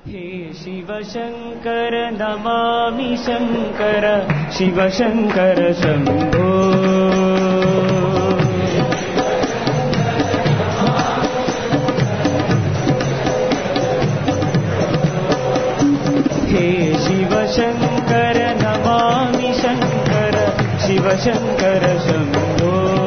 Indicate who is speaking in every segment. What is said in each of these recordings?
Speaker 1: हे Shiv Shankar Namami Shankar Shiv Shankar Shambho हे Shiv Shankar Namami Shankar Shiv Shankar Shambho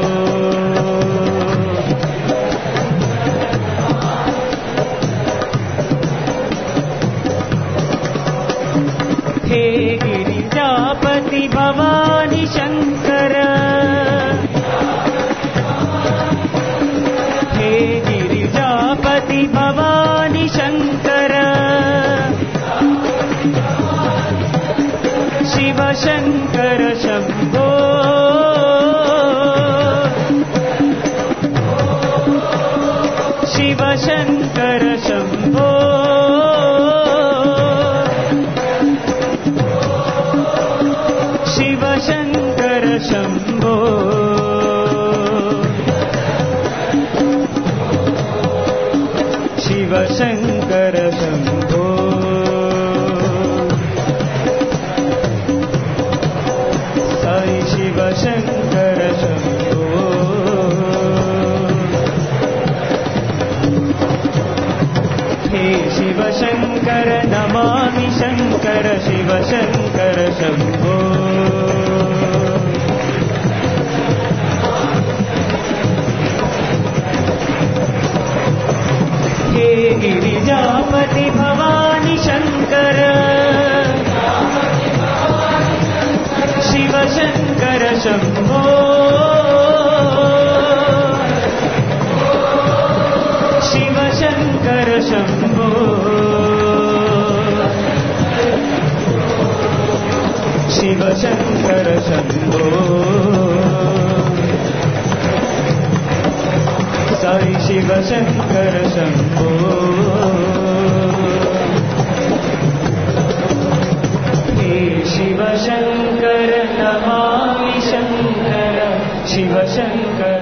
Speaker 1: हे Girijapati Bhavani Shankar हे Girijapati Bhavani Shankar Shiv Shankar Shambho Shiv Shankar Shambho Shiv Shankar Shambho Shiv Shankar Shambho Sai Shiv Shankar Shambho हे Shiv Shankar Namami Shankar Shiv Shankar Shambho हे Girijapati Bhavani Shankar Shiv Shankar Shambho Shiv Shankar Shambho Shiv Shankar Shambho Sai Shiv Shankar Shambho हे Shiv Shankar Namami Shankar Shiv Shankar